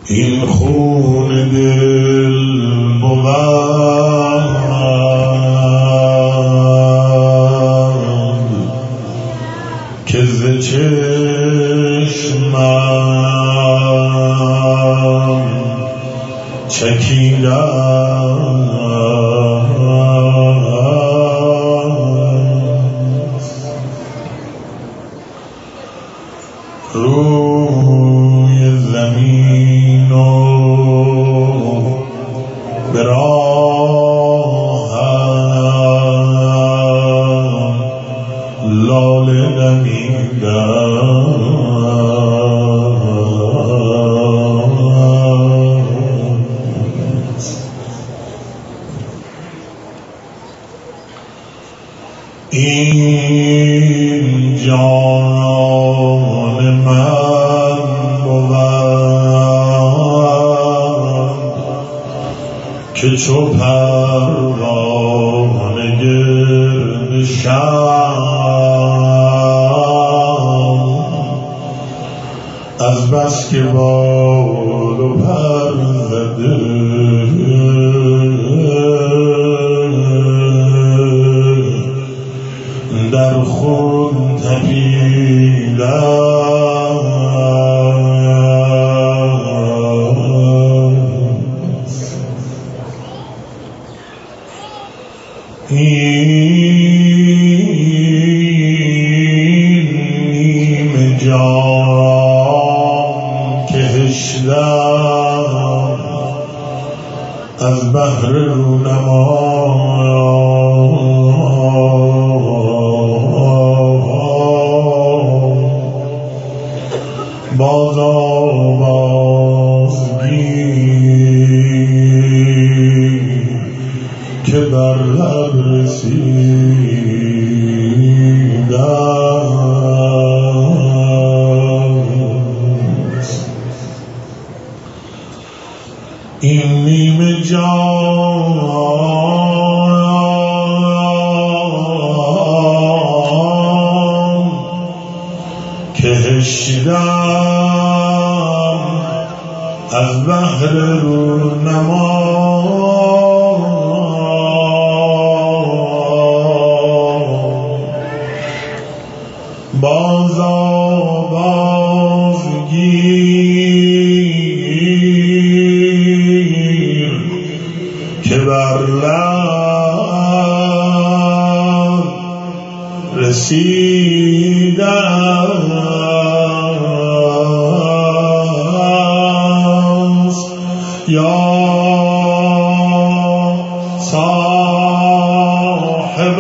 این خون دل بود که ز چشمم چکیدم روی زمین و به راهم لاله دمیدم این جان من بود که چو پروانه گرد شمع از بس که بال و پر زده در خون تپیدم این جان که هشتم از بحر رونما باز آوازگیر که بر لب رسیدم این نیمه جان که هشتم از بحر رونما باز آوازگیر که بر لب رسیدم یا صاحب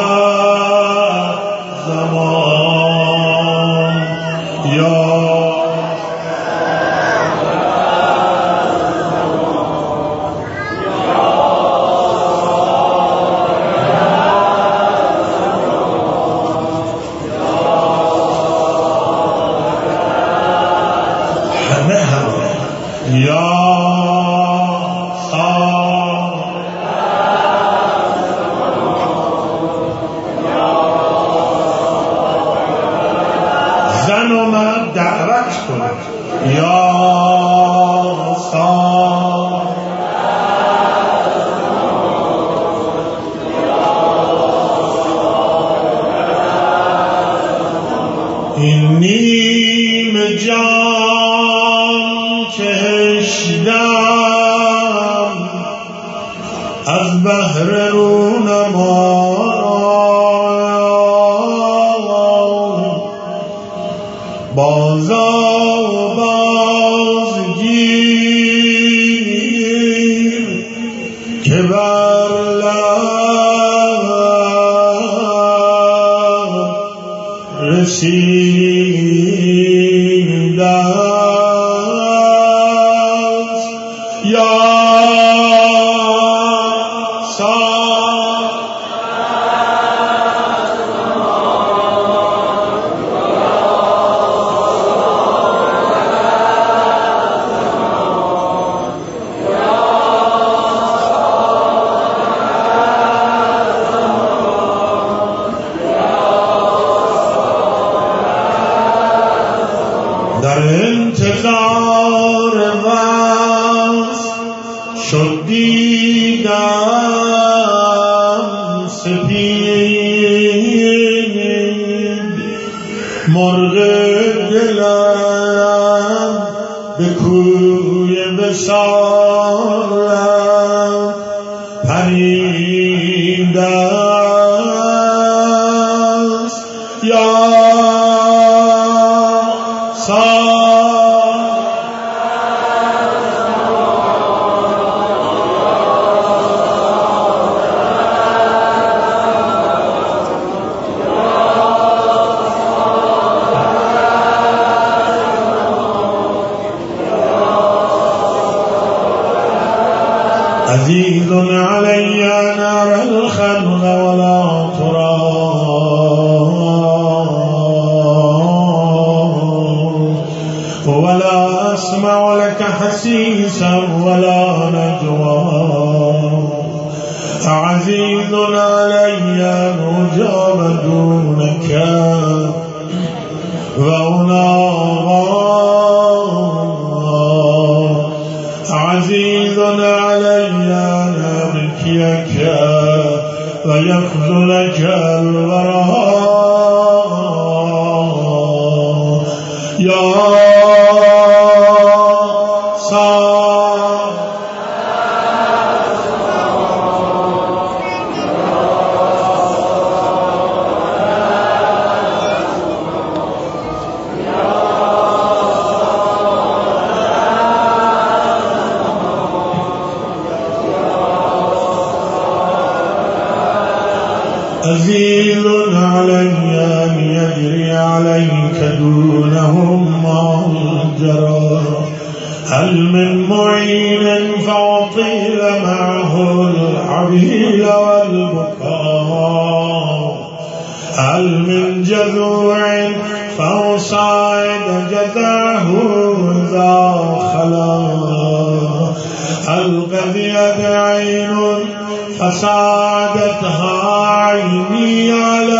زمان یا یا زن اومد دعوت کنه یا این نیم جان که هشتم از بحر رونما باز آوازگیر که بر لب رسیده است یا در انتظار وصل شد دیدم سپید مرغ دلم به کوی وصالم پریده است یا عزيز علي نار الخلق ولا ترى ولا أسمع لك حسيسا ولا نجوى عزيز علي نجاب دونك عزيز علي أن أبكيك ويخذلك الوراء يا عزيز علي أن يجري عليك دونهم ما جرى هل من معين فأطيل معه العبيل والبكاء هل من جذوع فأصعد جذعه إذا خلا هل قد عين فساعدتها عيني على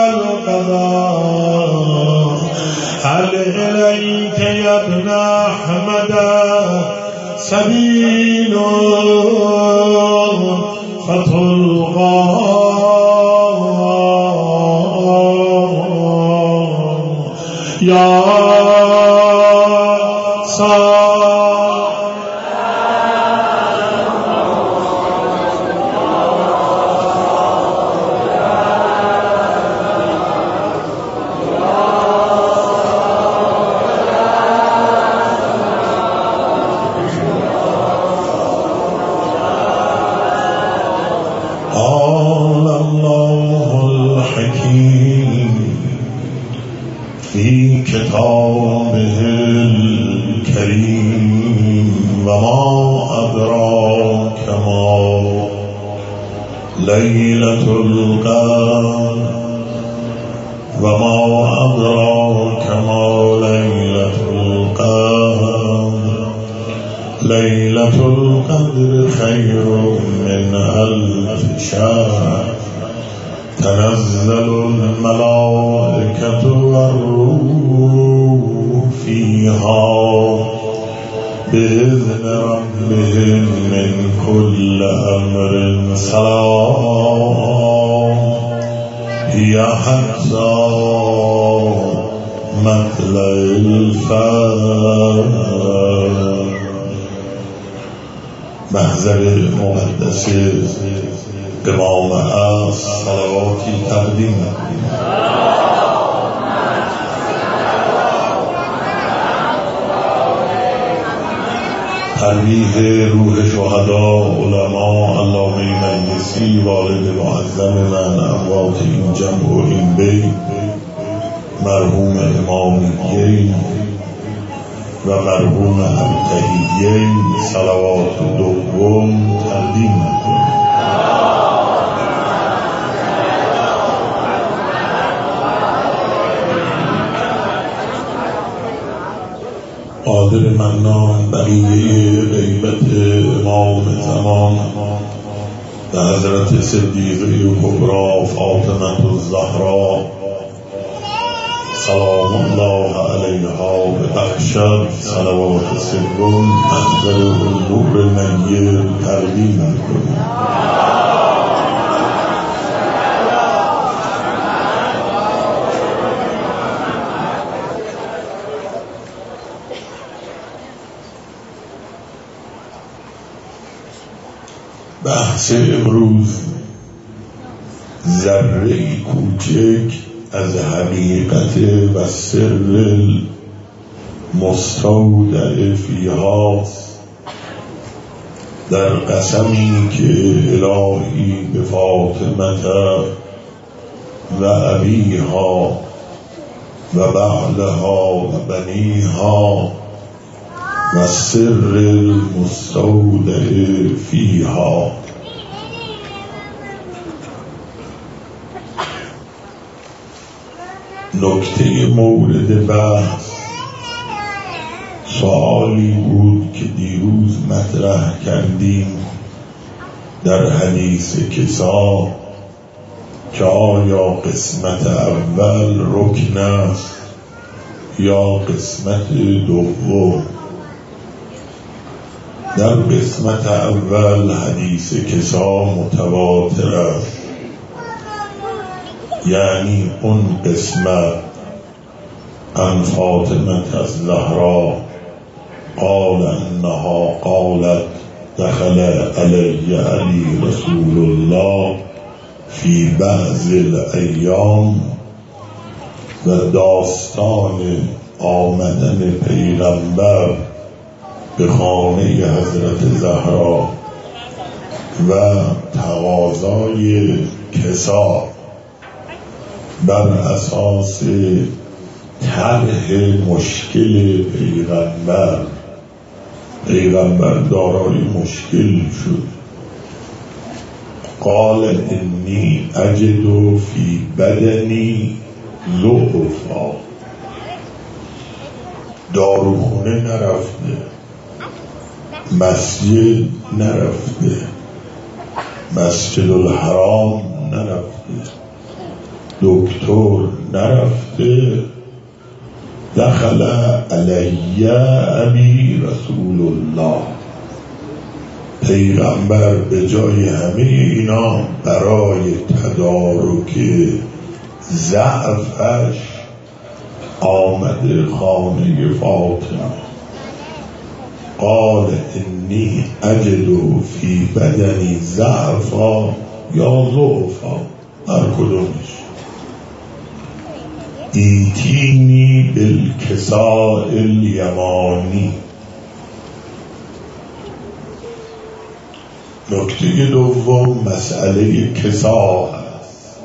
القضاء هل إليك يا ابن أحمد سبيل فتلقى يا في كتابه الكريم وما أدراك ما ليلة القدر وما أدراك ما ليلة القدر ليلة القدر خير من 1000 شهر تنزل الملائكة والروح فيها بإذن ربهم من كل أمر سلام هي حتى مطلع الفجر. محضر مقدس امام عصر صلواتی تقدیم نکنیم. ترویح روح شهدا علما علامه مجلسی والد معظم من اموات این جمع و این بیت مرحوم امامیه و مرحوم همتهیه صلوات دوم تقدیم نکنیم. قادر منان بقیه غیبت امام زمان و حضرت صدیقه کبری فاطمه الزهرا سلام الله علیها ببخشد صلوات سوم انزل نور نیر ترمیم کنیم. بحث امروز ذره‌ای کوچک از حقیقت و سر مستودع فیهاست در قسمی که الهی به فاطمه و ابیها و بعلها و بنیها و سر المستودع فیها. نکته مورد بحث سوالی بود که دیروز مطرح کردیم در حدیث کسا که آیا قسمت اول رکن است یا قسمت دوم. در قسمت اول حدیث کسا متواتر است، یعنی اون قسمت عن فاطمه الزهرا قال انها قالت دخل علی رسول الله فی بعض الایام و داستان آمدن پیغمبر به خانه حضرت زهرا و تقاضای کسا بر اساس طرح مشکل پیغمبر دارای مشکل شد. قال انی اجد فی بدنی ضعفا. داروخونه نرفته، مسجد نرفته، مسجد الحرام نرفته، دکتر نرفته، دخل علی ابی رسول الله. پیغمبر به جای همه اینا برای تدارک ضعفش آمده خانه فاطمه. قال انی اجد فی بدنی ضعفا یا ضعفا، هر کدومش. ایتینی بالکساء الیمانی. نکته دوم مسئله کسا است.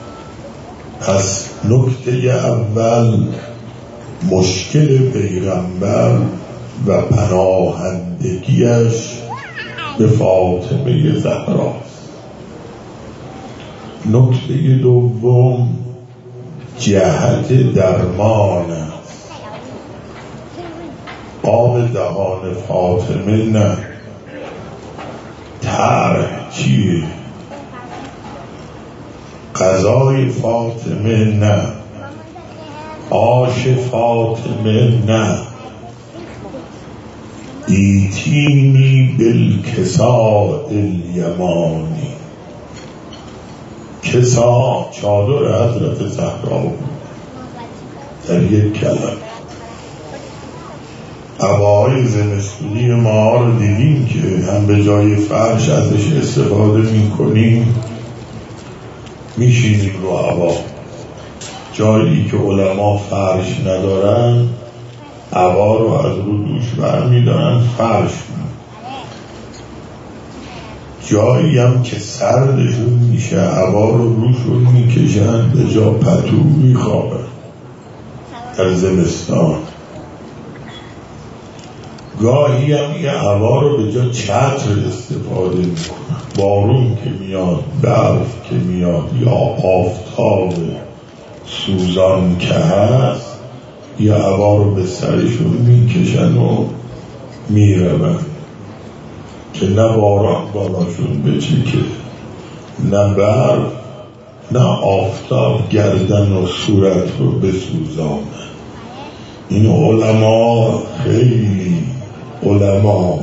پس نکته اول مشکل پیغمبر و پناهندگیش به فاطمه زهراست. نکته دوم جهت درمان است. آب دهان فاطمه نه، طرح چیه؟ غذای فاطمه نه، آش فاطمه نه. ایتینی بالکساء الیمانی. کسا چادر حضرت زهرا بود. در یک کلمه عبای زمستونی ما رو دیدیم که هم به جای فرش ازش استفاده میکنیم، میشینیم رو عبا. جایی که علما فرش ندارن عبا رو از رو دوش برمیدارن فرش. جایی هم که سردشون میشه عبا رو روشون میکشن، به جا پتو میخوابن در زمستان. گاهی هم یه عبا رو به جا چتر استفاده میکنن. بارون که میاد، برف که میاد، یا آفتاب سوزان که هست، یه عبا رو به سرشون میکشن و میرون که نه باران بالاشون بچکه، نه برف نه آفتاب گردن و صورت رو بسوزانه. این علما خیلی علما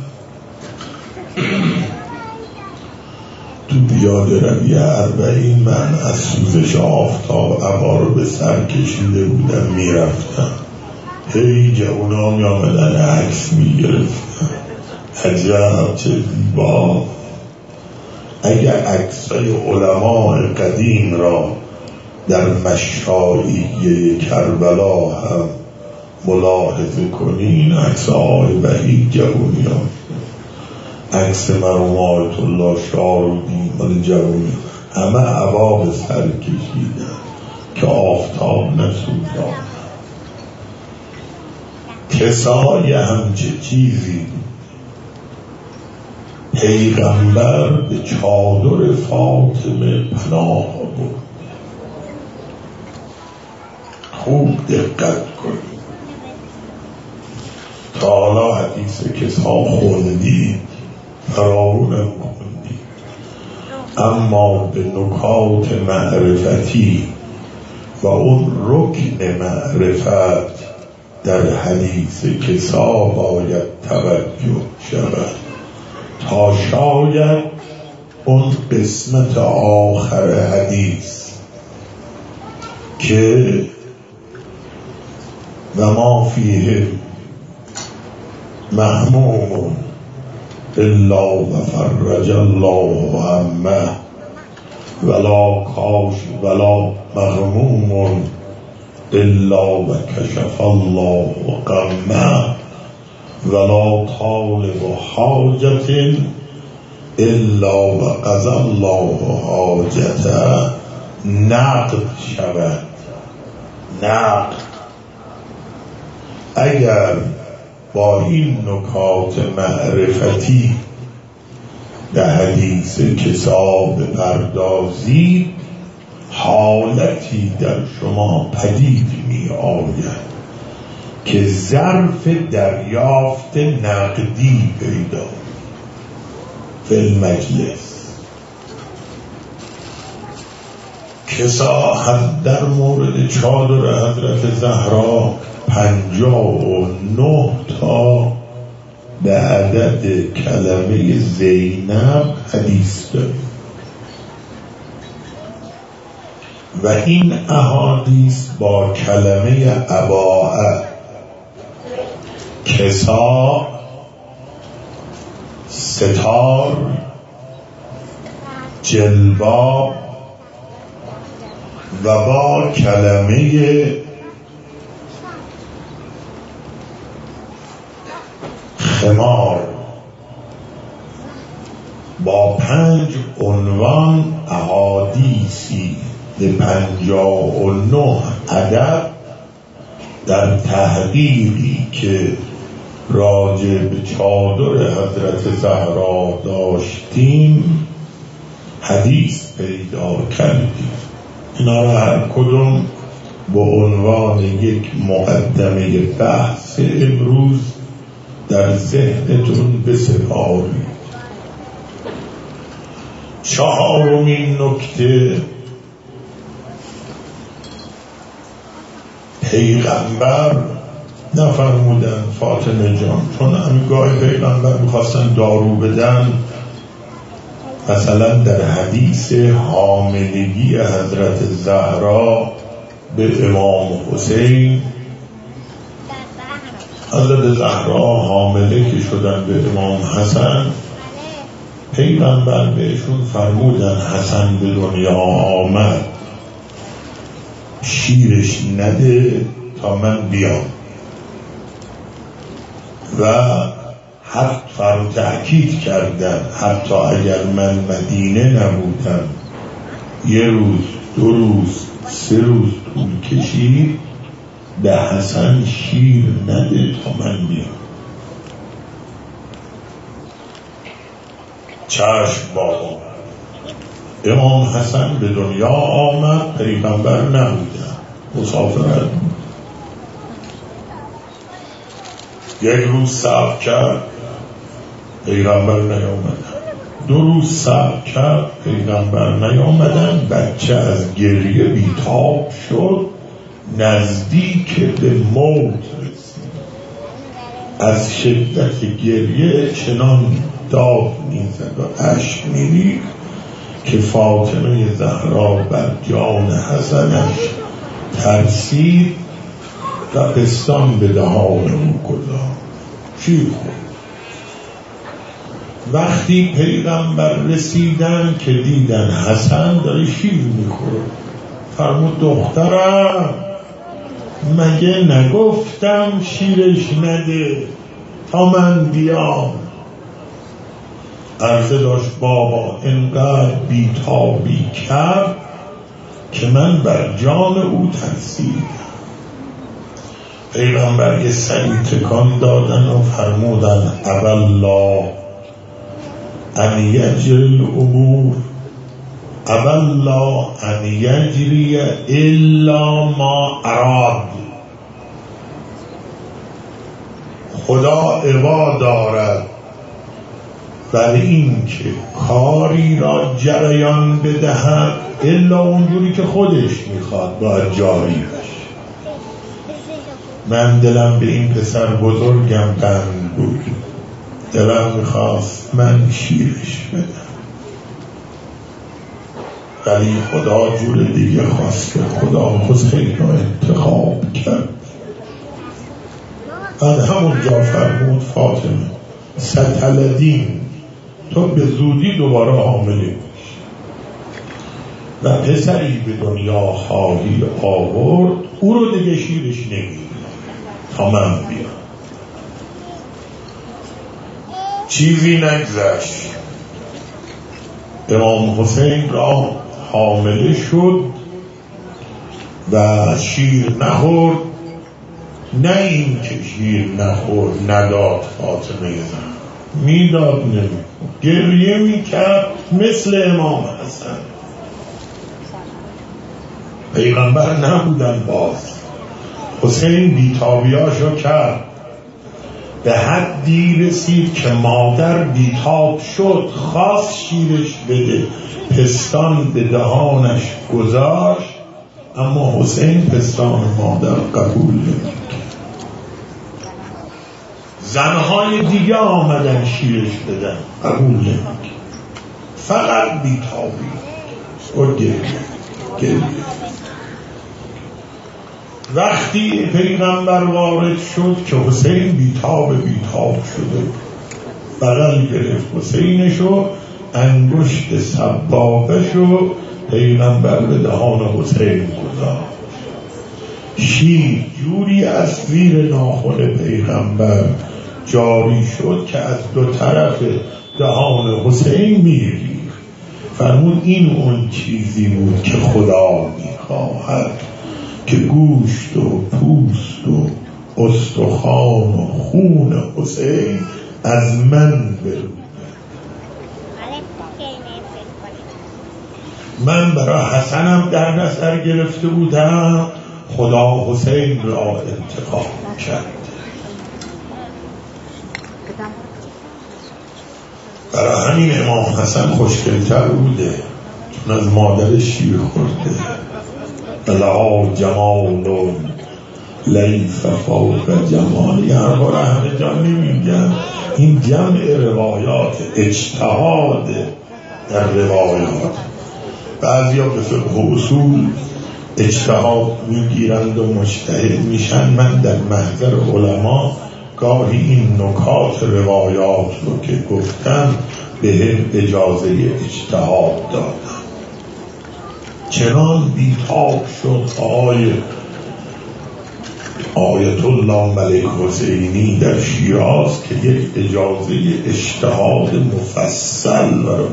تو بیاد روی 40 من از سوزش آفتاب عبا رو به سر کشیده بودم میرفتم، هی جوونا می آمدن عکس می گرفتن. عجب چه زیبا. اگر عکسای علماء قدیم را در مشایعه کربلا هم ملاحظه کنین، عکس آقای وحید جوونیان، عکس مرحوم آیت الله شارودی مال جوونی، همه عبا به سر کشیدن که آفتاب نسوزان. کسای همچه چیزی پیغمبر به چادر فاطمه پناه بود. خوب دقت کنید. تا حالا حدیث کسا خوندید، فراونم خوندید، اما به نکات معرفتی و اون رکن معرفت در حدیث کسا باید توجه شود تا شاید اون قسمت آخر حدیث که و ما فیه محموم الا و فرج الله همه ولا کاش ولا مغموم الا و کشف الله غمه ولا طالب حاجت الا و قضى الله حاجته. نقد شود. نقد اگر با این نکات معرفتی به حدیث کسا بپردازید، حالتی در شما پدید می آید که ظرف دریافت نقدی پیدا فی المجلس. کسا هم در مورد چادر حضرت زهرا 59 تا به عدد کلمه زینب حدیث داریم و این احادیث با کلمه عباءه، کسا، ستار، جلباب و با کلمه خمار، با 5 عنوان احادیثی به 59 عدد در تحقیقی که راجع به چادر حضرت زهرا داشتیم حدیث پیدا کردیم. اینا را هر کدوم به عنوان یک مقدمه بحث امروز در ذهنتون بسپارید. 4مین نکته، پیغمبر نفرمودن فاطمه جان، چون همگاه پیغمبر میخواستن دارو بدن، مثلا در حدیث حاملگی حضرت زهرا به امام حسین، حضرت زهرا حامله که شدن به امام حسن، پیغمبر بهشون فرمودن حسن به دنیا آمد، شیرش نده تا من بیام. و حتی تأکید کردن حتی اگر من مدینه نبودم 1 روز 2 روز 3 روز طول کشید به حسن شیر نده تا من بیام. چشم بابا. امام حسن به دنیا آمد، پیغمبر نبودن، مسافرت بود. 1 روز صبر کرد، پیغمبر نیامد. 2 روز صبر کرد، پیغمبر نیامدن. بچه از گریه بیتاب شد، نزدیک به موت رسید. از شدت گریه چنان داد میزد و اشک میریخت که فاطمه زهرا بر جان حسنش ترسید و پستان به دهان او گذاشت. شیر خورد. وقتی پیغمبر رسیدن که دیدن حسن داره شیر میخوره، فرمود دخترم مگه نگفتم شیرش نده تا من بیام؟ عرضه داشت بابا انقدر بیتابی کرد که من بر جان او ترسیدم. پیغمبر یه سری تکان دادن و فرمودن ابالله ان یجری الامور، ابالله ان یجری الا ما اراد. خدا ابا دارد ولی این که کاری را جریان بدهد الا اونجوری که خودش میخواد باید جاری بشه. من دلم به این پسر بزرگم بند بود، دلم میخواست من شیرش بدم، ولی خدا جور دیگه خواست که خدا حسین رو انتخاب کرد. بعد همونجا فرمود فاطمه ستلدین، تو به زودی دوباره حامله میشی و پسری به دنیا خواهی آورد، او رو دیگه شیرش نمیدی تا من بیام. چیزی نگذشت، امام حسین را حامله شد و شیر نخورد. نه این که شیر نخورد نداد فاطمه زهرا، میداد نمیخورد، گریه میکرد مثل امام حسن. پیغمبر نبودن باز. حسین بیتابیاشو کرد، به حدی رسید که مادر بیتاب شد، خواست شیرش بده، پستان به دهانش گذاشت، اما حسین پستان مادر قبول نمی‌کرد. زنهای دیگه آمدن شیرش بدن، قبول نمی‌کرد، فقط بیتابی و گریه. وقتی پیغمبر وارد شد که حسین بیتاب شده، بغل گرفت حسینشو، انگشت سبابشو پیغمبر به دهان حسین گذاشت. شیر جوری از زیر ناخن پیغمبر جاری شد که از 2 طرف دهان حسین میریخت. فرمود این اون چیزی بود که خدا میخواهد که گوشت و پوست و استخوان و خون حسین از من برود. من برای حسنم در نظر گرفته بودم، خدا حسین را انتخاب کرد. برای همین امام حسن خوشگل‌تر بوده، چون از مادر شیر خورده. لا جمال لیف فوق جمال. یه حرفا همه جا نمیگن، این جمع روایات، اجتهاد در روایات. بعضی ها به فقه و اصول اجتهاد میگیرند و مجتهد میشن. من در محضر علما گاهی این نکات روایات رو که گفتم به اجازه اجتهاد دادم. چنان بیتاب شد آیت الله ملک حسینی در شیراز که یک اجازه اجتهاد مفصل برای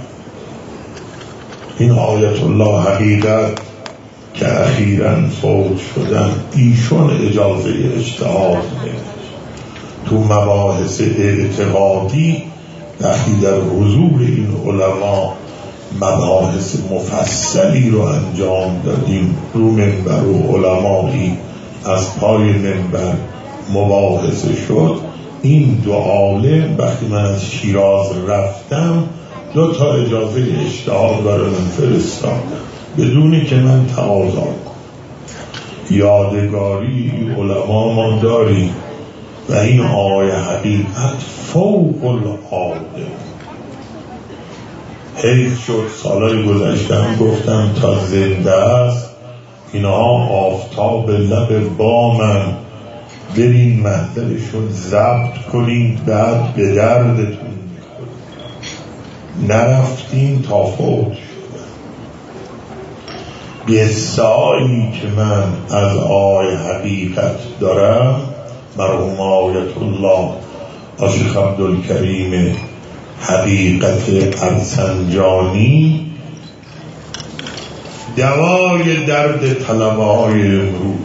این آیت الله حقیقت که اخیراً فوت شدن، ایشون اجازه اجتهاد نمیدن. تو مباحث اعتقادی وقتی در حضور این علما مباحث مفصلی رو انجام دادیم، رو منبر و علمایی از پای منبر مباحثه شد. این 2 عالم وقتی من از شیراز رفتم 2 تا اجازه اشتهار برای من فرستاد بدونی که من تقاضا کنم. یادگاری علما ما داریم و این آقای حقیقت فوق العاده. حیف شد سالای گذشتم گفتم تا زنده است اینها آفتاب لب بامن، برین محضرشون ضبط کنین بعد به دردتون میخورید. نرفتین تا فوت شدن. قصه‌ای که من از آقای حقیقت دارم، مرحوم آیت الله آشیخ عبدالکریم حقیقت ارسنجانی، دوای درد طلبه‌های امروز،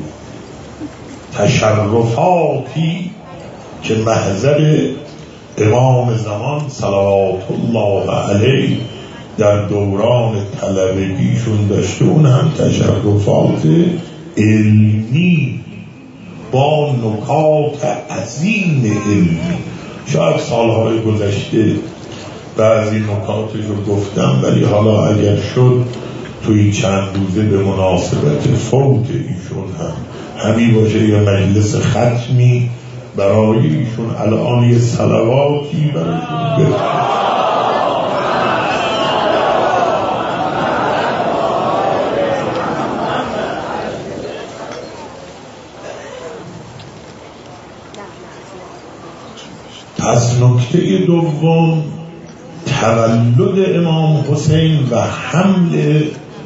تشرفاتی که محضر امام زمان صلوات الله علیه در دوران طلبگیشون داشته، اون هم تشرفات علمی با نکات عظیم علمی. شاید سالهای گذشته بعضی نکاتش رو گفتم، ولی حالا اگر شد توی چند روزه به مناسبت فوت ایشون هم همین باشه یه مجلس ختمی برای ایشون، الان یه صلواتی برایشون بفرست. پس نکته دوم، تولد امام حسین و حمل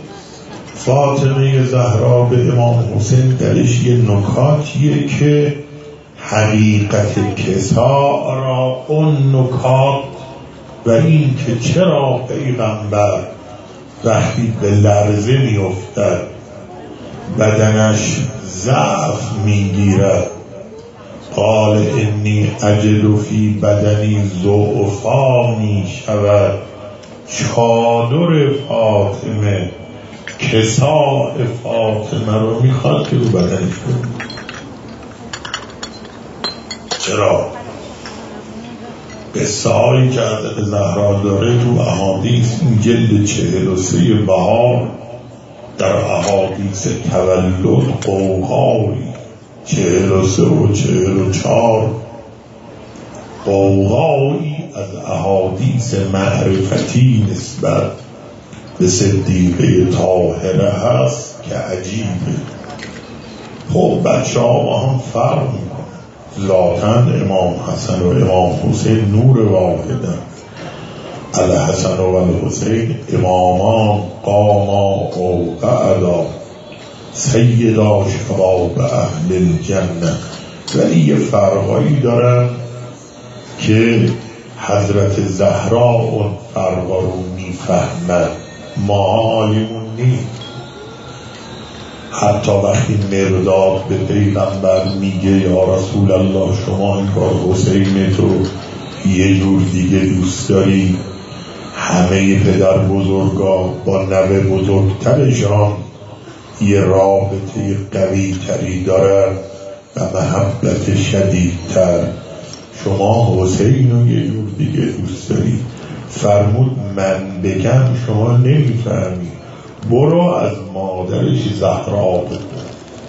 فاطمه زهرا به امام حسین درش یه نکاتیه که حقیقت کسا را اون نکات و این که چرا پیغمبر وقتی به لرزه می افتد بدنش ضعف می گیرد، قال انی اجد فی بدنی ضعفا می شود، چادر فاطمه کساء فاطمه رو میخواد که رو بدنش کنید. چرا؟ قصه هایی که حضرت زهرا داره تو احادیث، این جلد 43 بهار در احادیث تولد قوقایی 43 و 44 قوقایی از احادیث معرفتی نسبت به صدیقه طاهره هست که عجیبه. خب بچه ها با هم فرق میکنن، ذاتاً امام حسن و امام حسین نور واحدن. الحسن و الحسین امامان قاما و قعدا سیدا شباب اهل الجنه، ولی یه فرقایی دارن که حضرت زهرا اون فرقا رو میفهمد، ما عالیمون نیست. حتی وقتی مرداد به پیغمبر میگه یا رسول الله شما این کار حسین تو یه جور دیگه دوست داری، همه پدر بزرگا با نوه بزرگترشان یه رابطه قوی تری دارن و محبت شدیدتر، شما حسین رو یه جور دیگه دوست داری. فرمود من بگم شما نمیفهمی، برو از مادرش زهرا بگو.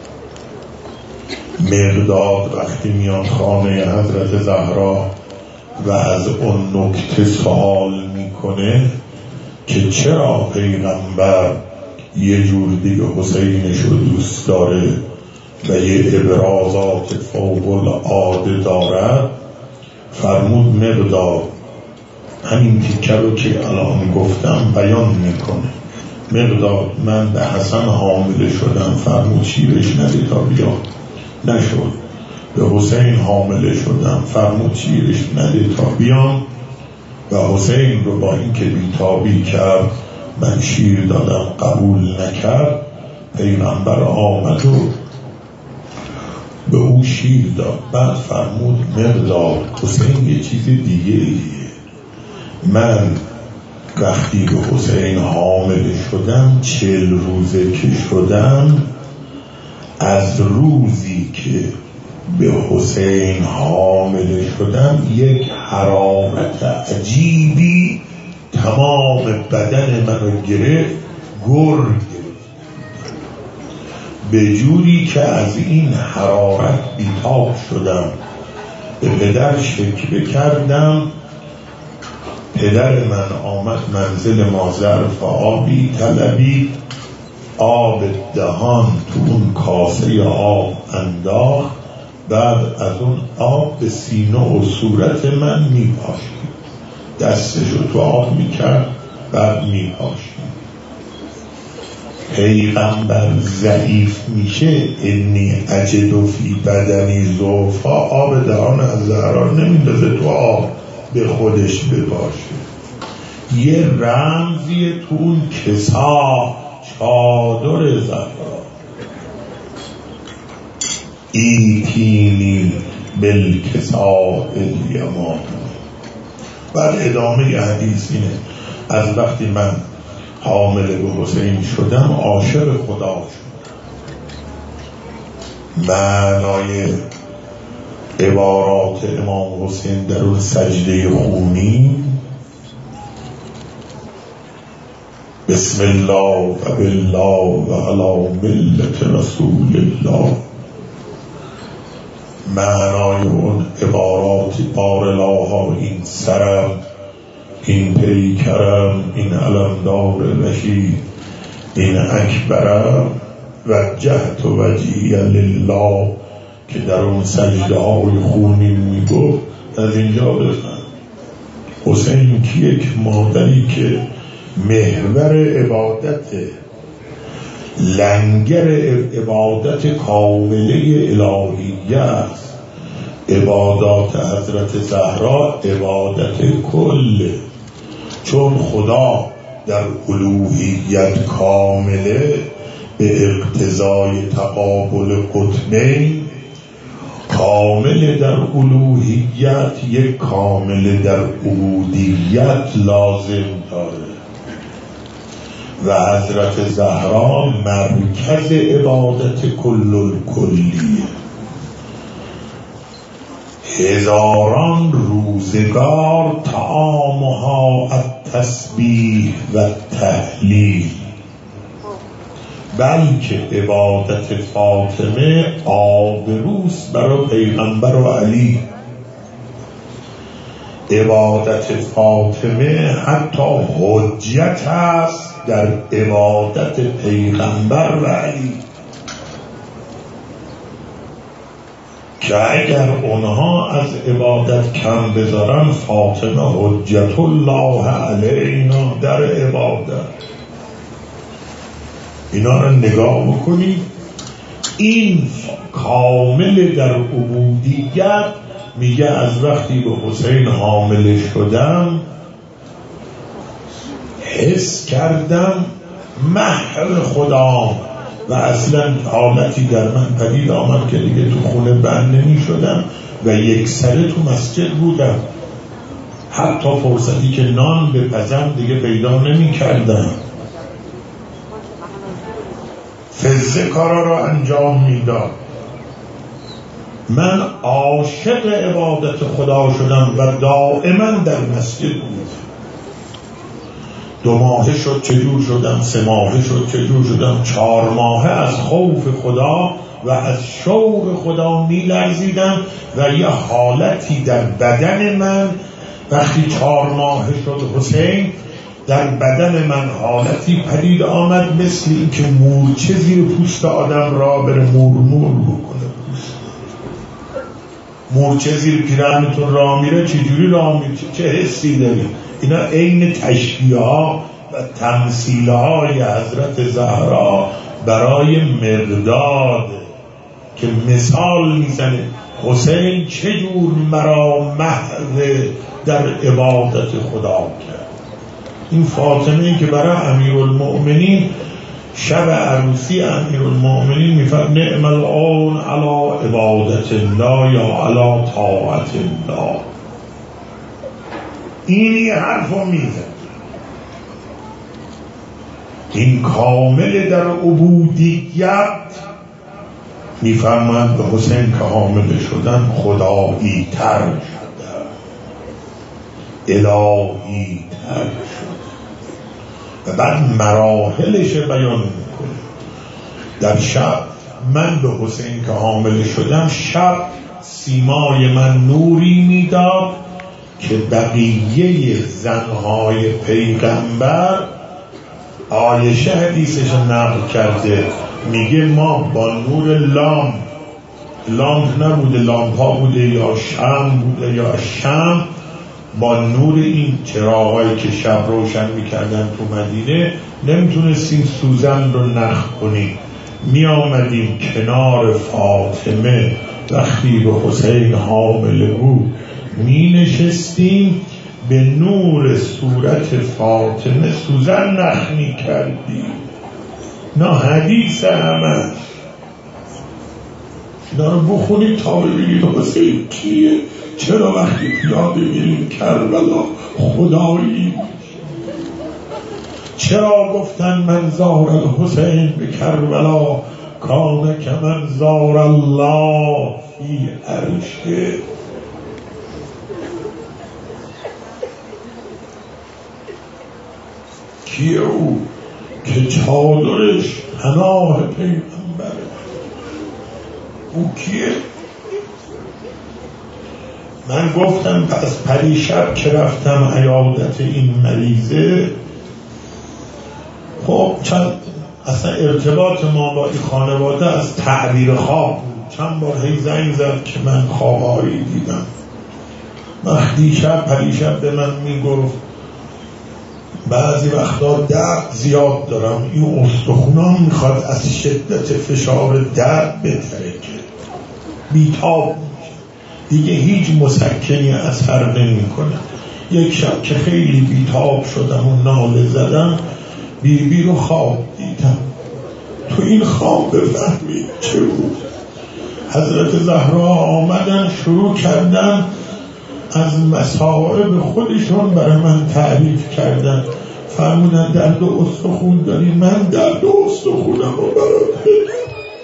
مرداد وقتی میان خانه حضرت زهرا و از اون نکته سوال میکنه که چرا پیغمبر یه جور دیگه حسینش رو دوست داره و یه ابرازات فوق العاده دارد، فرمود مقدار همین تیکه رو که الان گفتم بیان میکنه. مقدار من به حسن حامله شدم، فرمود شیرش نده تا بیام، نشد. به حسین حامله شدم، فرمود شیرش نده تا بیام، و حسین رو با این که بیتابی کرد من شیر دادم قبول نکرد، پیغمبر آمد و به او شیر داد. بعد فرمود مقدار حسین یه چیز دیگه ایه، من وقتی به حسین حامله شدم 40 روزه که شدم، از روزی که به حسین حامله شدم یک حرارت عجیبی تمام بدن منو گرفت، گرگ به جوری که از این حرارت بیتاب شدم. به پدر شکوه کردم، پدر من آمد منزل ما، ظرف آبی طلبید، آب دهان تو اون کاسه آب انداخت، بعد از اون آب به سینه و صورت من میپاشید، دستشو تو آب میکرد بعد میپاشید. پیغمبر ضعیف میشه، انی اجد فی بدنی ضعفا، آب دهان از زهرا نمیندازه تو آب به خودش بپاشه. یه رمزی تو اون کسا چادر زهرا، ایتینی بالکسا الیمان. بعد ادامه حدیث اینه، از وقتی من حامل به حسین شدم عاشق خدا شدم. معنای عبارات امام حسین در اون سجده خونی، بسم الله و بالله و علی ملت رسول الله، معنای اون عبارات بارلاها، این سرم، این پیکرم، این علمدار رشید، این اکبرم، وجهت وجهی لله، که در اون سجده های خونی میگفت. از اینجا بفهم حسین کیه؟ که مادری که محور عبادت، لنگر عبادت کامله الهیه است. عبادات حضرت زهرا عبادت کله، چون خدا در الوهیت کامله به اقتضای تقابل قطبین، کامل در الوهیت یک کامل در عبودیت لازم داره و حضرت زهرا مرکز عبادت کل الکلیه. هزاران روزگار طعامها التسبیح و تهلیل، بلکه عبادت فاطمه آبروست برای پیغمبر و علی. عبادت فاطمه حتی حجت است در عبادت پیغمبر و علی، که اگر اونها از عبادت کم بذارن، فاطمه حجت الله علینا در عبادت. اینا رو نگاه بکنید، این کامل در عبودیت. میگه از وقتی به حسین حامل شدم حس کردم محو خدا، و اصلا حالتی در من پدید آمد که دیگه تو خونه بند نمی شدم و یک سره تو مسجد بودم. حتی فرصتی که نان بپزم دیگه پیدا نمی کردم. فزه کارا را انجام میداد. من عاشق عبادت خدا شدم و دائما در مسجد بودم. 2 ماهه شد چجور شدم، 3 ماهه شد چجور شدم، 4 ماهه از خوف خدا و از شوق خدا میلرزیدم و یه حالتی در بدن من، وقتی 4 ماهه شد حسین، در بدن من حالتی پدید آمد مثل این که مورچه زیر پوست آدم را بره مورمور بکنه. مورچه زیر پیرهنتون راه میره، چجوری راه میره، چه حسی داری؟ اینا عین تشبیه ها و تمثیل های حضرت زهرا برای مقداد که مثال میزنه حسین چجور مرا محو در عبادت خدا کرد. این فاطمه که برای امیرالمؤمنین شب عروسی امیرالمؤمنین میفرد نعم العون علی عبادت الله یا علی طاعت الله. این حرفو میزن. این کامل در عبودیت. میفهمند به حسین که حامل شدن خدایی تر شده، الهی تر شده. و بعد مراحلش بیان میکنه. در شب من به حسین که حامل شدم، شب سیمای من نوری میداد که بقیه زنهای پیغمبر، عایشه حدیثش نقل کرده میگه ما با نور لامپ نبوده، لامپ ها بوده یا شمع بوده یا شمع، با نور این چراغایی که شب روشن میکردن تو مدینه نمیتونستیم سوزن رو نخ کنیم. می آمدیم کنار فاطمه وقتی به حسین حامل بود می نشستیم، به نور صورت فاطمه سوزن نخ می کردیم. نه حدیث همه اینا رو بخونید تا ببینید حسین کیه، چرا وقتی پیاده میریم کربلا خدایی، چرا گفتن من زار الحسین به کربلا کان که من زار الله فی عرشه. کیه او که چادرش پناه پیغمبره؟ او کیه؟ من گفتم پس پریشب که رفتم عیادت این مریضه، خب چند اصلا ارتباط ما با این خانواده از تعبیر خواب بود. چند بار هی زنگ زد که من خوابایی دیدم. وقتی پریشب به من میگفت بعضی وقتا درد زیاد دارم، این استخونام میخواد از شدت فشار درد بترکه، بیتاب میشه دیگه، هیچ مسکنی اثر نمیکنه. یک شب که خیلی بیتاب شدم و ناله زدم، بیبی رو خواب دیدم. تو این خواب بفهمید چه بود. حضرت زهرا آمدن شروع کردن از مصائب خودشون برای من تعریف کردن. فرمودن درد استخون داری؟ من درد استخونم رو برات بگم.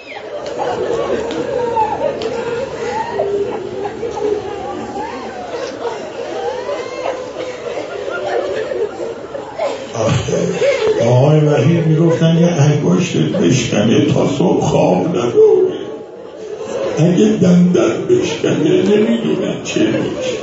آقای وحید میگفتن یه انگشت بشکنه تا صبح خواب نداره، اگه دندن بشکنه نمیدونه چه میشه.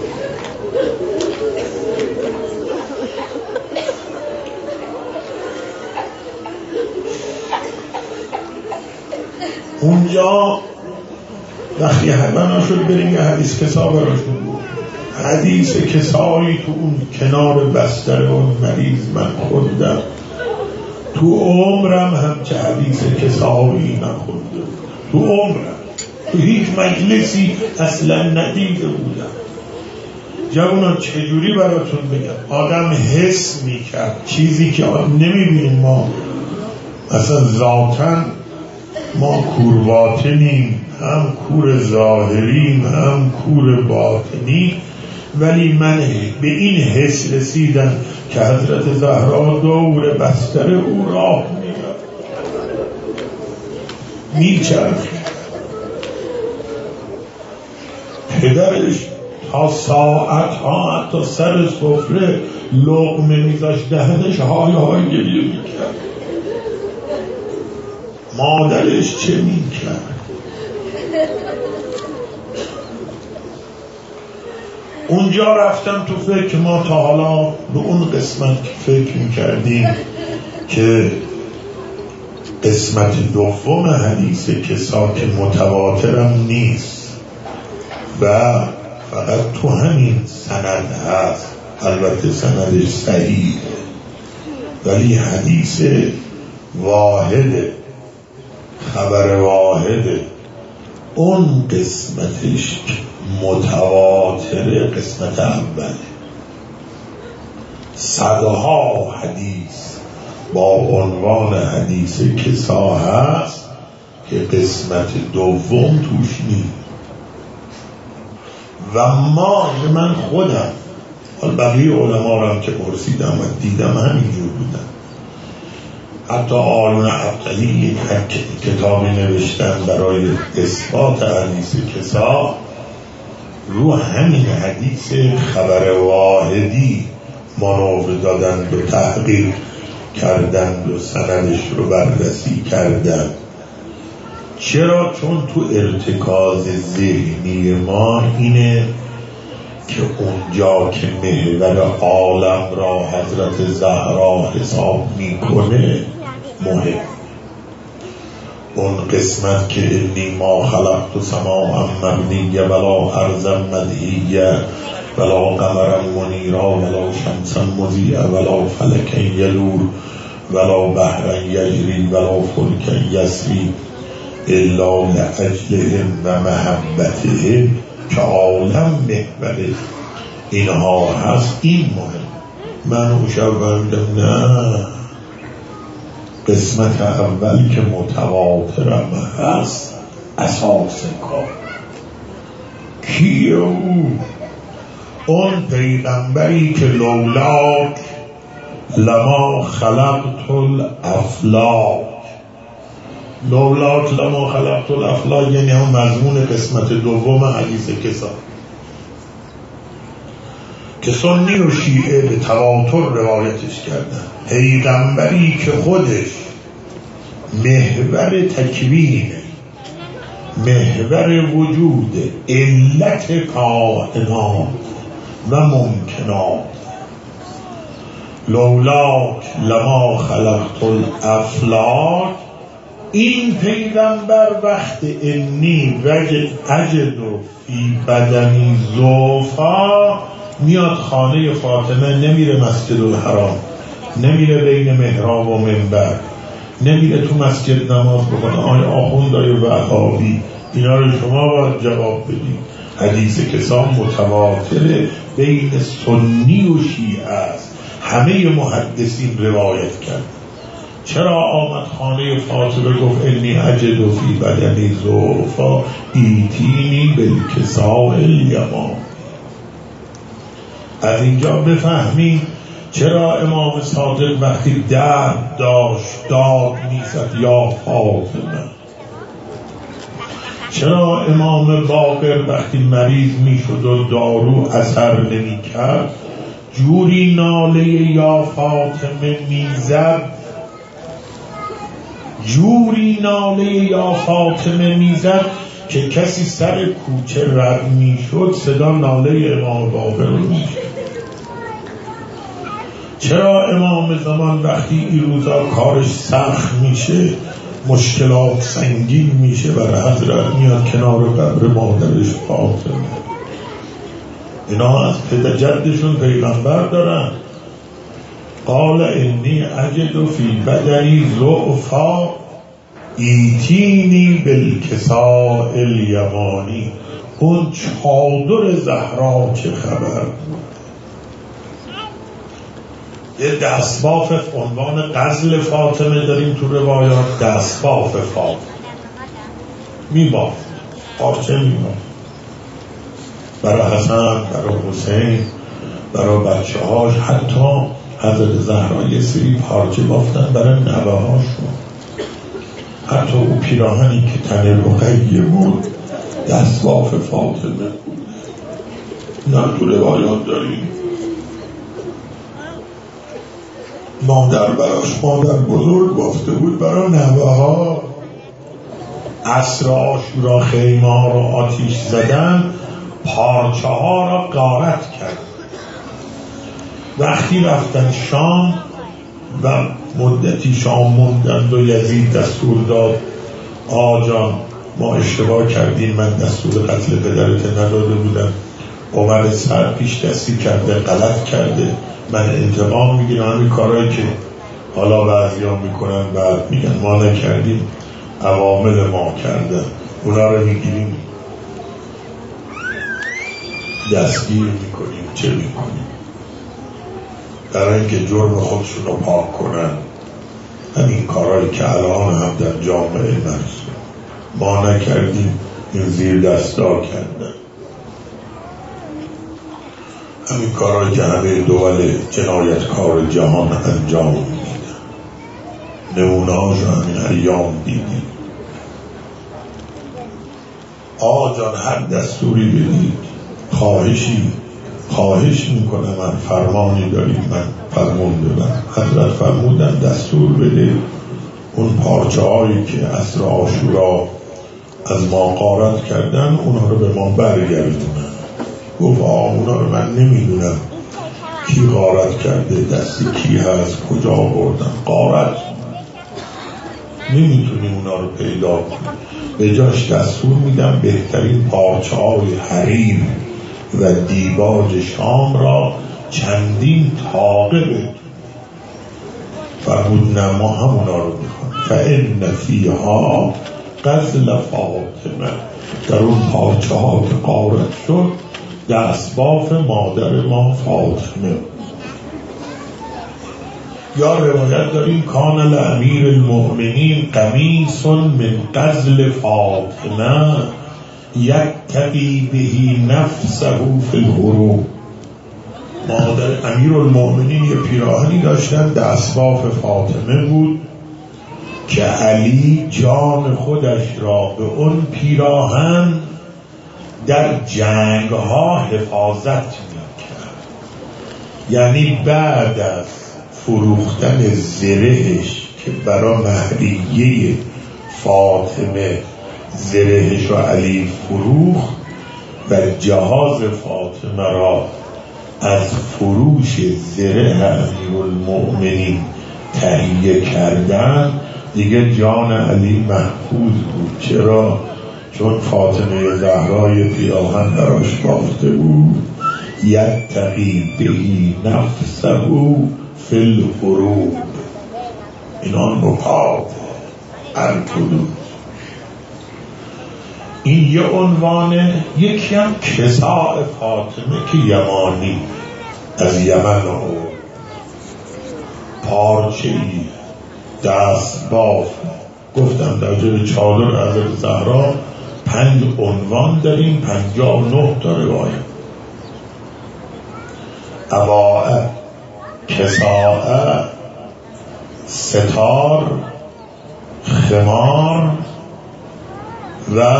اونجا وقتی بنا شد بریم یه حدیث کسا براشون بود. حدیث کسایی تو اون کنار بستر اون مریض من خوندم، تو عمرم هم چه حدیث کسایی نخونده، تو عمرم تو هیچ مجلسی اصلا ندیده بودم. جوانان چجوری براتون بگم، آدم حس میکرد چیزی که نمیبینیم ما، اصلا ذاتن ما کور باطنیم، هم کور ظاهریم هم کور باطنی، ولی من به این حس رسیدم که حضرت زهرا دور بستر او راه میچرخید. پدرش تا ساعت ها حتی سر سفره لقمه میذاشت دهنش های گریه میکرد. مادرش چه میکرد؟ اونجا رفتم تو فکر ما تا حالا به اون قسمت فکر میکردیم که قسمت دوم حدیث کسا که متواترم نیست و فقط تو همین سند هست، البته سندش صحیح ولی حدیث واحده، خبر واحده. اون قسمتش متواتره، قسمت اوله. صدها حدیث با عنوان حدیث کسا هست که قسمت دوم توش نیست. و من خودم بقیه علما رو هم که پرسیدم و دیدم همینجور بودن. حتی آلون عبقلی یک کتابی نوشتن برای اثبات حدیث کسا، رو همین حدیث خبر واحدی مانور دادن به تحقیق کردند و سندش رو بررسی کردند. چرا؟ چون تو ارتکاز ذهنی ما اینه که اونجا که محور عالم را حضرت زهرا حساب میکنه مهم. اون قسمت که انی ما خلقت سماء مبنیه ولا ارضا مدهیه ولا قمرا منیرا ولا شمسا مضیئه ولا فلکا یدور ولا بحرا یجری ولا فلکا یسری الا لاجلهم و محبتهم که عالم محور اینها هست. این مهم. من اوشم نه قسمت اول که متواترم هست اساس کار کیه؟ اون پیغمبری که لولاک لما خلقت الافلاک. لولاک لما خلقت الافلاک یعنی هم مضمون قسمت دوم حدیث کسا که سنی و شیعه به تواتر روایتش کردن. پیغمبری که خودش محور تکوینه، محور وجود، علت کائنات و ممکنات. لولاک لما خلقت الافلاک. این پیغمبر وقت انی اجد فی بدنی ضعفا میاد خانه فاطمه، نمیره مسجد الحرام، نمیره بین محراب و منبر، نمیره تو مسجد نماز بکنه. آیا آخوندهای وهابی اینا رو شما باید جواب بدید. حدیث کسا متواتره بین سنی و شیعه است، همه محدثین روایت کرد. چرا آمد خانه فاطمه گفت انی اجد فی بدنی ضعفا ایتینی بالکساء الیمان؟ از اینجا بفهمیم چرا امام صادق وقتی درد داشت داد میزد یا فاطمه. چرا امام باقر وقتی مریض میشد و دارو اثر نمیکرد جوری ناله یا فاطمه میزد، جوری ناله یا فاطمه میزد که کسی سر کوچه رد میشد صدا ناله امام باقر رو میشد. چرا امام زمان وقتی این روزا کارش سخت میشه، مشکلات سنگین میشه، برای حضرت میاد کنار قبر مادرش فاطمه؟ اینا از پدر جدشون پیغمبر دارن. قال انی اجد فی بدنی ضعفا ایتینی بالکساء الیمانی. اون چادر زهرا چه خبر؟ یه دستباف عنوان غزل فاطمه داریم تو روایات، دستباف فاطمه میبافت، پارچه میبافت برای حسن، برای حسین، برای بچه هاش. حتی حضرت زهرا یه سری پارچه بافتن برای نوه هاشون. حتی او پیراهنی که تن رقیه بود دستباف فاطمه بود. نه تو روایات داریم. مادر براش مادر بزرگ بافته بود برای نوه ها. عصر عاشورا خیمه ها رو آتیش زدن، پارچه ها را غارت کرد. وقتی رفتن شام و مدتی شام موندند و یزید دستور داد آجان ما اشتباه کردیم، من دستور قتل پدرت نداده بودم، عمر سر پیش دستی کرده، غلط کرده، من انتقام میگیرم. همین کارهایی که حالا بعضیا میکنن بعد میگن ما نکردیم، عوامل ما کردن، اونا رو میگیریم دستگیر میکنیم، چه میکنیم برای اینکه جرم خودشون رو پاک کنن. همین کارهایی که الان هم در جامعه مرسوم ما نکردیم، این زیر دستا کردن. همین کارهایی که همه دول جنایتکار جهان انجام میدن، نمونه هاشو همین ایام دیدیم. آجان هر دستوری بدید، خواهشی خواهش میکنم من فرمانی دارید من فرمون ببرم. حضرت فرمودن دستور بده اون پارچه هایی که عصر عاشورا از ما غارت کردن اونها رو به ما برگردونن. گفت اونا رو من نمیدونم کی غارت کرده، دست کی هست، کجا بردن. غارت نمیتونی اونا رو پیدا کنی. به جاش دستور میدم بهترین پارچه های حریر و دیباج شام را چندین طاقه بده. فرمود نه ما همونا رو میخوام. فإن فیها غزل فاطمه، در اون پارچه ها که غارت شد دستباف مادر ما فاطمه. یا روایت داریم کان الامیر المؤمنین قمیص من غزل فاطمه یتقی به نفسه فی الحروب. مادر امیر المؤمنین یه پیراهنی داشتن دستباف فاطمه بود که علی جان خودش را به اون پیراهن در جنگ ها حفاظت میکرد. یعنی بعد از فروختن زرهش که برای مهریه فاطمه زرهش و علی فروخت و جهاز فاطمه را از فروش زره امیرالمؤمنین تهیه کردن، دیگه جان علی محفوظ بود. چرا؟ چون فاطمه زهرای پیراهن براش بافته بود یتقی بهی نفسه فی الحروب. اینا نکات الحدود. این یه عنوانه. یکی هم کساء فاطمه که یمانی از یمن آورد، پارچه‌ای دستباف. گفتم در جای چادر حضرت زهرا 5 عنوان داریم، 59 تا روایت. عباءه، کساء، ستار، خمار و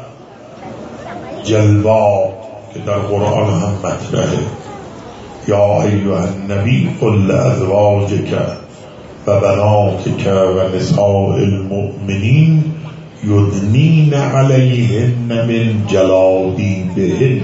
جلباب که در قرآن هم مطرحه. یا ایها النبی قل لازواجک و بناتک و نساء المؤمنین یدنین علیهن من جلابیبهن.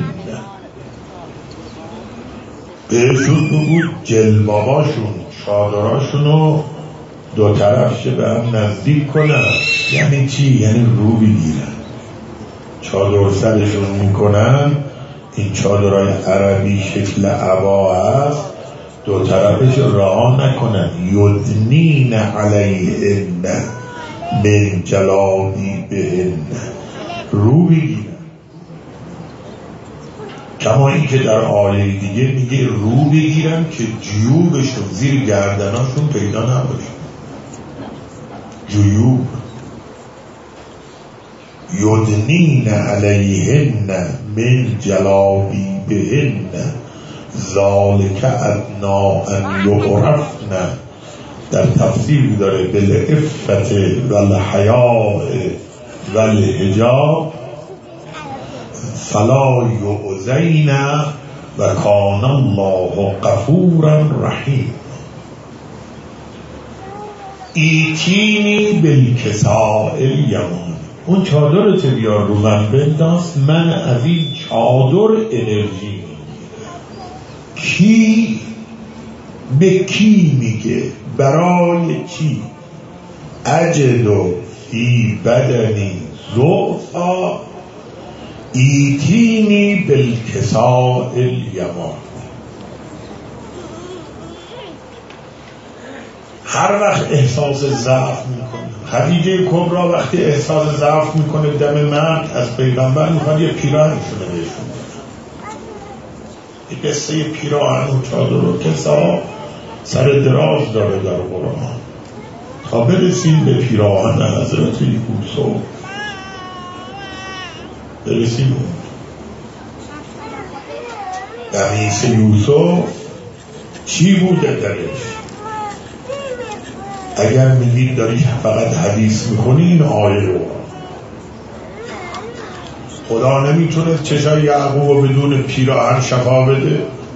بهشون بگو جلباباشون چادراشونو دو طرفش به هم نزدیک کنن. یعنی چی؟ یعنی رو بگیرن. چادر سرشون میکنن، این چادرهای عربی شکل عبا هست، دو طرفش رها نکنن. یدنین علیهن من جلابیبهن، رو بگیرن. کما این که در آیه دیگه میگه رو بگیرن که جیوبشون زیر گردناشون پیدا نباشه. جیوب. یدنین علیهن من جلابیبهن ذالک ادنا ان یعرفن. در تفسیر داره بالعفت والحیاء والحجاب فلا یؤذین و کان الله غفورا رحیم. ایتینی بالکساء الیمانی. اون چادر تو بیار رو من بنداز، من از این چادر انرژی میگیرم. کی به کی میگه؟ برای چی؟ اجدو فی بدنی ضعفا ایتینی بالکساء الیمان. هر وقت احساس ضعف میکنه، خدیجه کبرا وقتی احساس ضعف میکنه دم مرگ از پیغمبر میخواد یه پیراهنشونه بهشون بده. یه قصه پیراهن و چادر و کسا سر دراز داره در قرآن تا برسیم به پیراهن حضرت یوسف. برسیم اون قمیص یوسف چی بوده درش؟ اگر میگید داری فقط حدیث میکنی این آیه رو. خدا نمیتونه چشای یعقوب بدون پیراهن شفا بده؟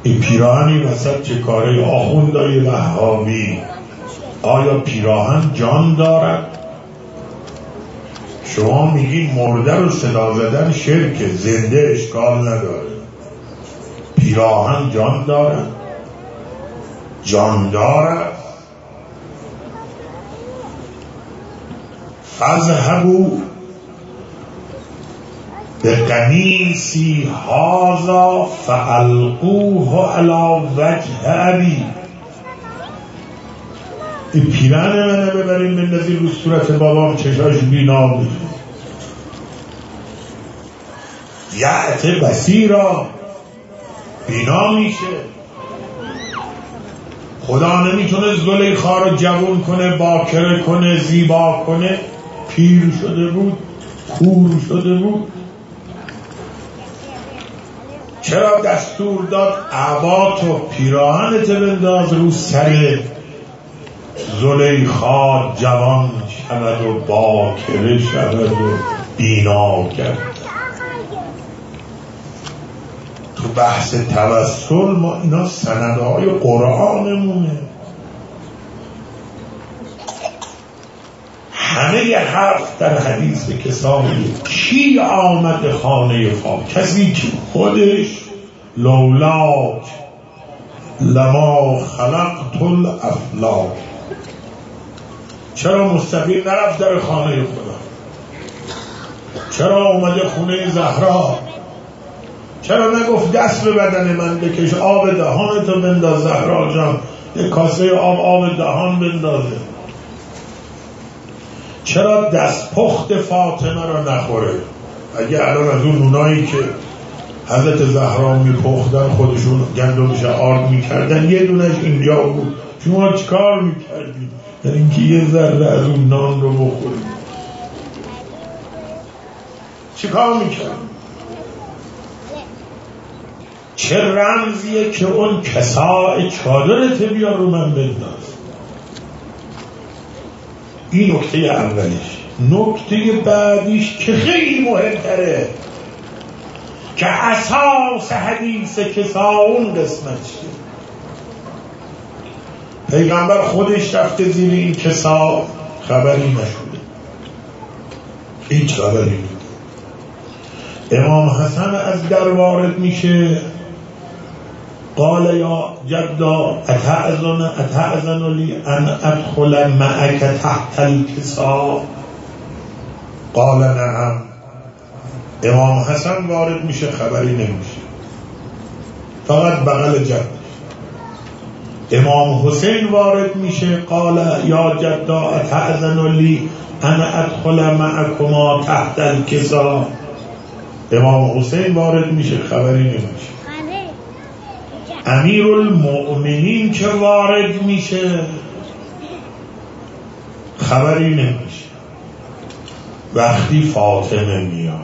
این پیراهنی وسط چه کاره آخوندای وهابی؟ آیا پیراهن جان دارد؟ شما میگین مرده رو صدا زدن شرک، زنده اشکال نداره. پیراهن جان دارد؟ جان دارد. فاذهبوا بقمیصی هذا فالقوه علی وجه ابی. این پیرهن منه ببریم بندازیم رو صورت بابام، چشاش بینا بشه. یعت بصیرا، بینا میشه. خدا نمیتونه زلیخا رو جوان کنه، باکره کنه، زیبا کنه؟ پیر شده بود، کور شده بود. چرا دستور داد عبات و پیراهنت بنداز رو سر زلیخا جوان شود و باکره شود و بینا کرد؟ تو بحث توسل ما اینا سندهای قرآنمونه. همه حرف در حدیث کسانی کی آمد خانه فاک؟ کسی که خودش لولاک لما خلقت الافلاک. چرا مستقیم نرفت در خانه خدا؟ چرا اومده خونه زهرا؟ چرا نگفت دست به بدن من بکش، آب دهانتو بنداز زهرا جان، یک کاسه آب دهان بندازه؟ چرا دست پخت فاطمه رو نخوره؟ اگه الان از اون نونایی که حضرت زهرا میپختن خودشون گندمش آرد میکردن یه دونش اینجا بود، شما چیکار میکردید؟ یعنی اینکه یه ذره از اون نان رو بخورید چیکار میکردید؟ چه رمزیه که اون کساء چادرت بیا رو من بنداز. این نکته اولیش. نکته بعدیش که خیلی مهمتره که اساس حدیث کسا اون قسمت چیه؟ پیغمبر خودش رفته زیر این کسا، خبری نشده، هیچ خبری نشده. امام حسن از در وارد میشه، قال یا جدا اتأذن لی ان ادخل معک تحت الکسا؟ قال نعم. امام حسن وارد میشه، خبری نمیشه، فقط بغل جد. امام حسین وارد میشه، قال یا جدا اتأذن لی ان ادخل معکما تحت الکسا؟ امام حسین وارد میشه، خبری نمیشه. امیر المؤمنین که وارد میشه، خبری نمیشه. وقتی فاطمه میاد،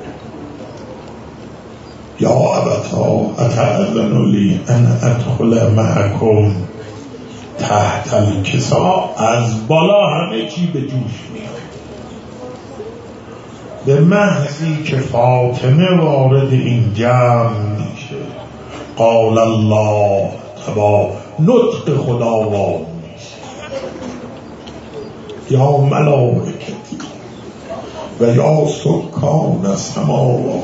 یا ابتا اتأذن لی ان ادخل معکم تحت الکسا، از بالا همه چی به جوش میاد. به محضی که فاطمه وارد این جمع میشه، قال الله تبا، نطق خدا وارد میشه، یا ملائکتی و یا سکان السماوات.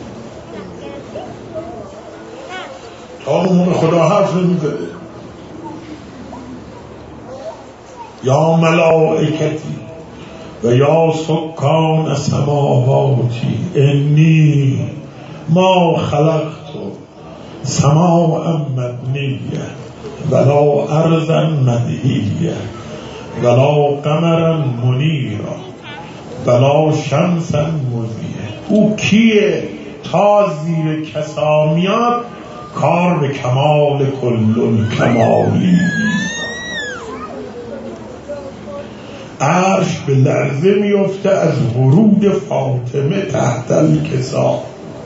تا اون خدا حرف نمیزده. یا ملائکتی و یا سکان السماواتی انی ما خلقت سماء مبنیه ولا ارضا مدهیه ولا قمرا منیرا ولا شمسا مضیه. او کیه؟ تا زیر کسا میاد کار به کمال کل کمالی. عرش به لرزه میفته از ورود فاطمه تحت الکسا.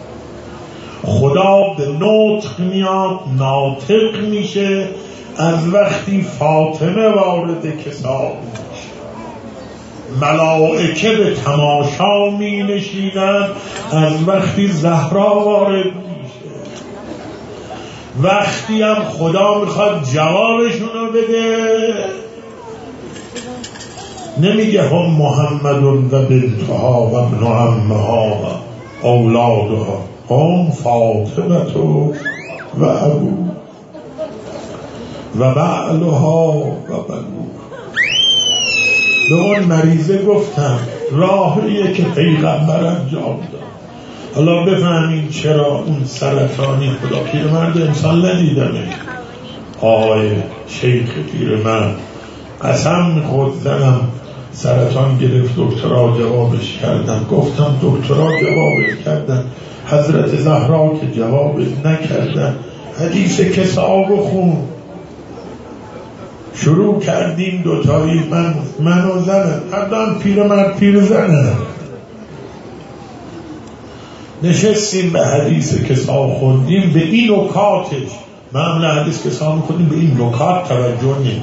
خدا به نطق میاد، ناطق میشه از وقتی فاطمه وارد کسا میشه. ملائکه به تماشا می نشینند از وقتی زهرا وارد میشه. وقتی هم خدا میخواد جوابشون رو بده نمیگه هم محمد و بنتها و ابن عمها و اولادها، هم فاطمه و ابو و بعلها و بنو. به اون مریضه گفتم راهیه که پیغمبر انجام داد. حالا بفهمین چرا اون سرطانی خدا پیرمرد انسان ندیدمه. آقای شیخ پیرمرد قسم میخورد زنم سرطان گرفت، دکترها جوابش کردن. گفتم دکترها جوابش کردن، حضرت زهرا که جوابش نکردن. حدیث کسا خون شروع کردیم دوتایی، من و زنم، هردان پیرمرد پیر زنم، نشستیم به حدیث کسا خوندیم. به این نکاتش معمولا حدیث کسا میکنیم، به این نکات توجه نمیم.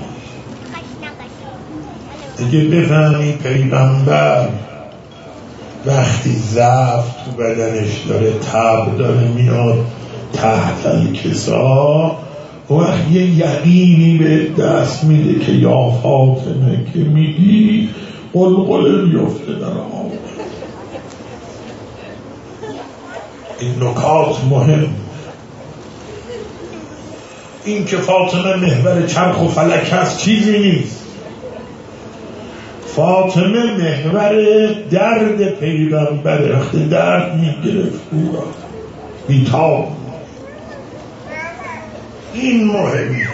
اگه بفهمی پیغمبر وقتی ضعف تو بدنش داره، تب داره میاد تحت الکسا، وقت یه یقینی به دست میده که یا فاطمه که میگی قلقله بیفته در آب. این نکات مهم. این که فاطمه محور چرخ و فلک هست چیزی نیست. فاطمه محور درد پیغمبره. وقتی درد میگرفت او را بیتاب. این مهمه.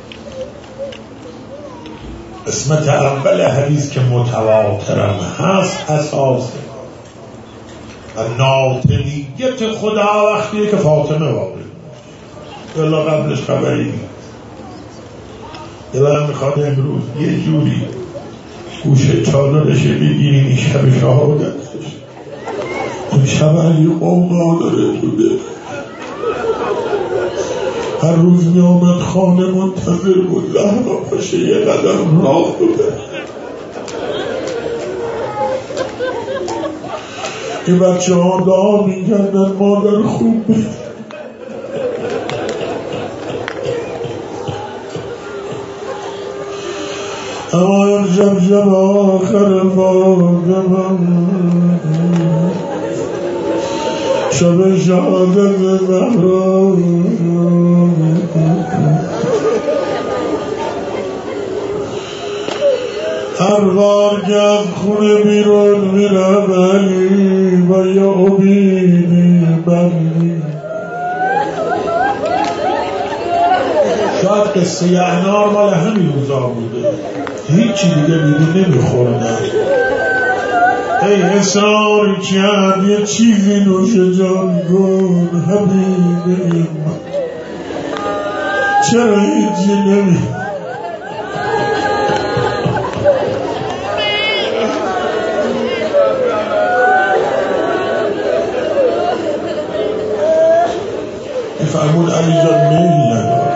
قسمت اول حدیث که متواترم هست اساسه و ناطقیت خدا وقتیه که فاطمه وارد بلا قبلش خبری نیست. دلم میخواد امروز یه جوری گوشه چادرش بگیرین این شب شهادتش. این شب علی قوما داره تو دل. هر روز می آمد خانه منتظر بود زهرا باشه یه قدم راه بده. این بچه ها دعا می کردن مادر خوب بید. اما شب آخر فاطمه شب شهادت زهرا هر بار که از خونه بیرون میرم علی و یا امیدی بندی. شاید قصه انار مال همین روزا بوده، هیچی دیگه بیدی نمیخوردن. ای اصرار کرد یه چیزی نوش جان کن حبیبی، چرا هیچی نمی فرمون علی جان میل نداره.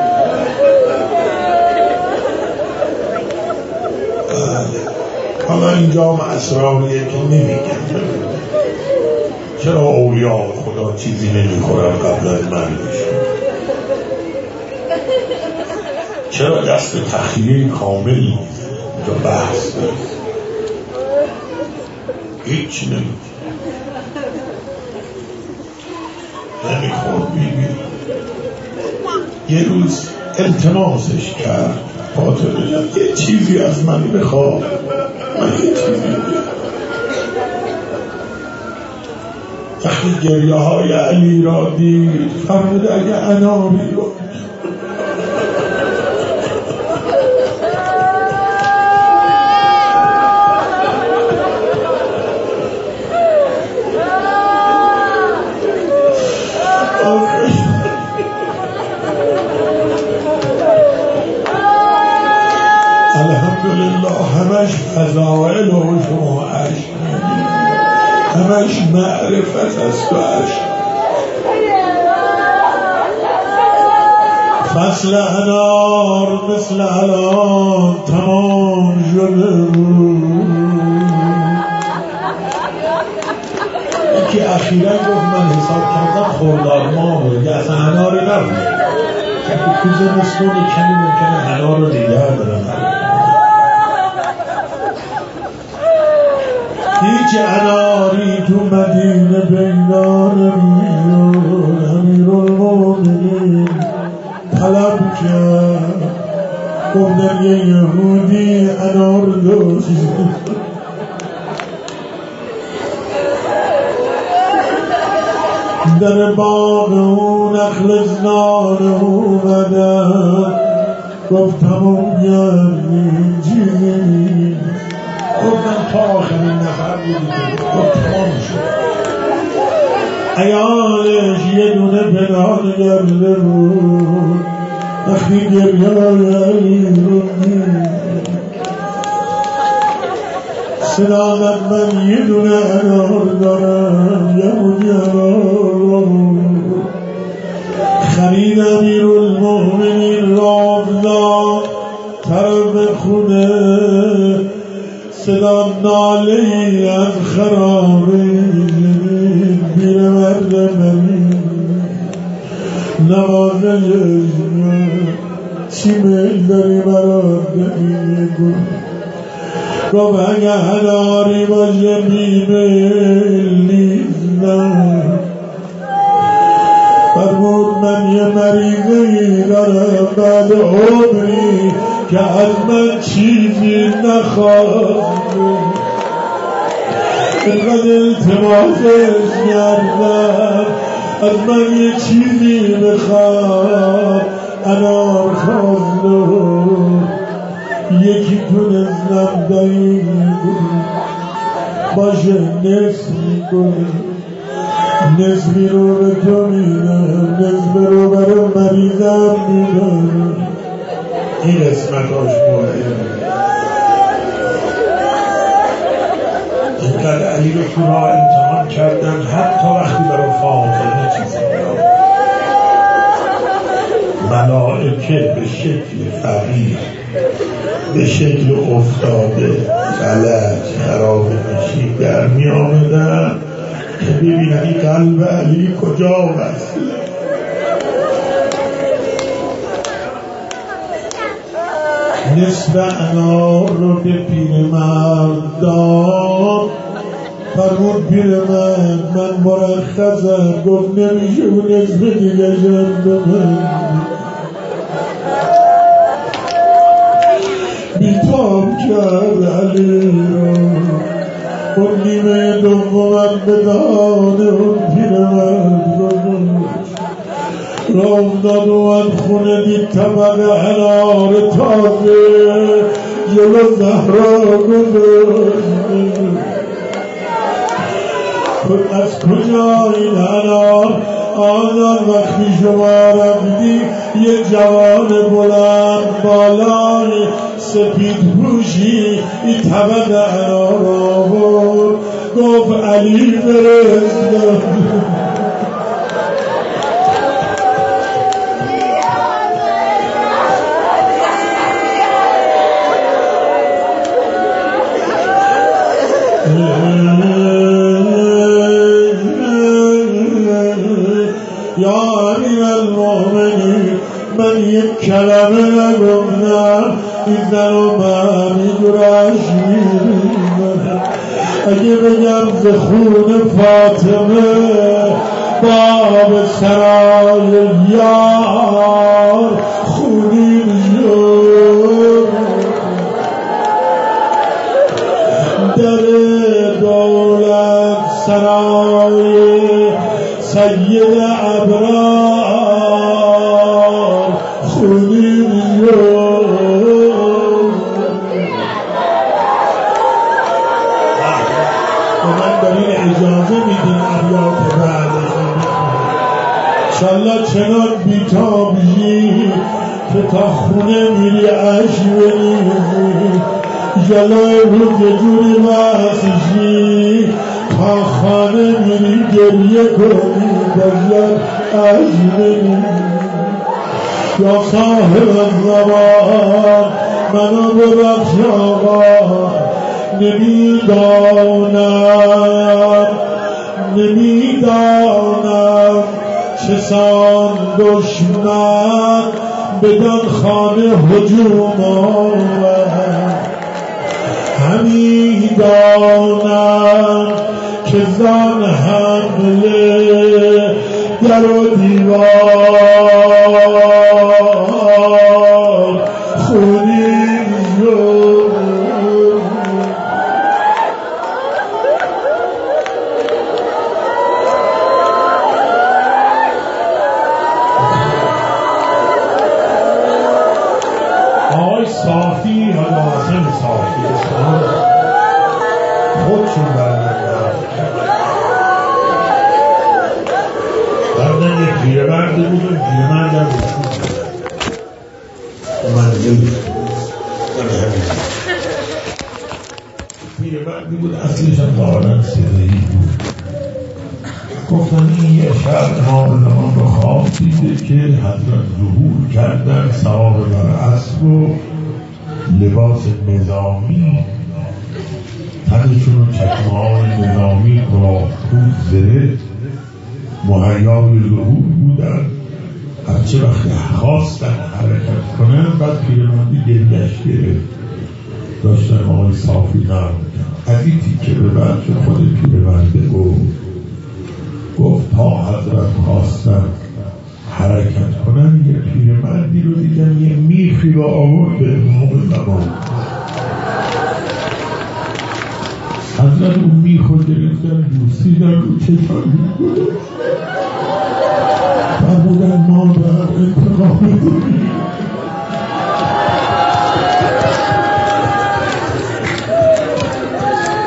حالا اینجا اسراریه که نمیگم چرا اولیاء خدا چیزی نمیخورن قبل از مرگشون، چرا دست تخلیه کامل نیست. اینجا بحث نیست، هیچ نمیخورد. بیبی یه روز التماسش کرد فاطمه جان یه چیزی از من بخواه، من یه چیزی وقتی گریه های علی را دید فرمود اگه اناری رو الحمدلله همش فضائل و شما عشق همش معرفت است و عشق. فصل انار مثل الان تمام شده بود. یکی اخیراً گفت من حساب کردم خرداد ماه بود، اصلا انار نبود که تو زمستون کمی ممکنه انار رو نگه دارن. هیچ اناری تو مدینه بینان امیرالمومنین طلب کرد، گفتن یه یهودی انار داشت. در باغ اون نخل زنان اومدن، گفت تمام گردیم چیزی، گفتن تا آخرین نفر بودی که گفت تمام شد. عیالش یه دونه پنهان کرده بود، وقتی گریه‌های علی رو صدا آمد من یه دونه انار دارم، یهودی انار خرید امیرالمومنین را افتاد طرف خونه، صدا ناله‌ای از خرابه پیرمرد منی نوازه چی میل داری برات بگو، گفت اگه هناری باشه بیمیل نیستم. فرمود من یه مریضی دارم بعد عمری که از من چیزی نخواست، اینقدر التماسش کردم از من یه چیزی بخواد، انار خواست یکی تونستم دایی باشه نصف میکنه، نصفی رو به تو میدم، نصف رو برای مریضم میدم. این قسمتاش مهمه. اینقدر علی رو تو راه امتحان کردن حتی وقتی برای فاطمه چیزی میاد، ملائکه به شکل فقیر، به شکل افتاده فلج خراب نشید در می آمدن که ببینن این قلب علی کجا وصله. نصف انار رو به پیرمرد داد، فرمود پیرمرد من مرخصم، گفت نمیشه و نصف دیگه جم به من. بیتاب کرد علی رو، اون نیمه دومم به دانه اون پیرمرد گذاشت، راه افتاد اومد خونه، دید طبق انار تازه جلو زهرا گذاشت. از کجا این انار؟ آنان وقتی شما رفتی یه جوان بلند بالای سپید پوشی این طبق انار آورد، گفت علی فرستاد. یا امیرالمومنین من یک کلمه نگفتم، این زن و من گرش می‌ریم. اگه بگم ز خون فاطمه باب سرای یار خونین شد، در دولت سرای سید ابرار خونین شد. من دارین اجازه میدین ابیات بعدش انشالله چنان بیتابی که تا خونه میری عشق بریزی، جلوی روز جوری واسشی تا خانه میری گریه کنی باید عشق بریزی. یا صاحب الزمان منو ببخش آقا، نمیدانم دانم چه سان دشمن بدان خانه هجوم آورد همی دانم که زان حمله در و دیوار خونین شد آقای صافی حالا حسن صافی خودشون بردن یک پیرمرد بود و پیرمرد هم منزل پیرمردی بود اصلش هم دارن سرهی بود گفتن این یه شب نامزمان رو خواب دیده که حضرت ظهور کردن صحابه بر اسب و لباس نظامی تنشون و چکمه‌های نظامی کلاه کوب زره مهیای ظهور بودن هرچه وقتی خواستن حرکت کنن بعد پیرمردی گرگش گرفت داشتن آقای صافی نرم از این تیکه به بعد شد خود پیرمرده گفت تا حضرت خواستن حرکت کنن یه پیرمردی رو دیدن یه میخی رو آورد به امام زمان حضرت اون میخو گرفتن دوستیدن رو چشان فرمودن ما در انتقام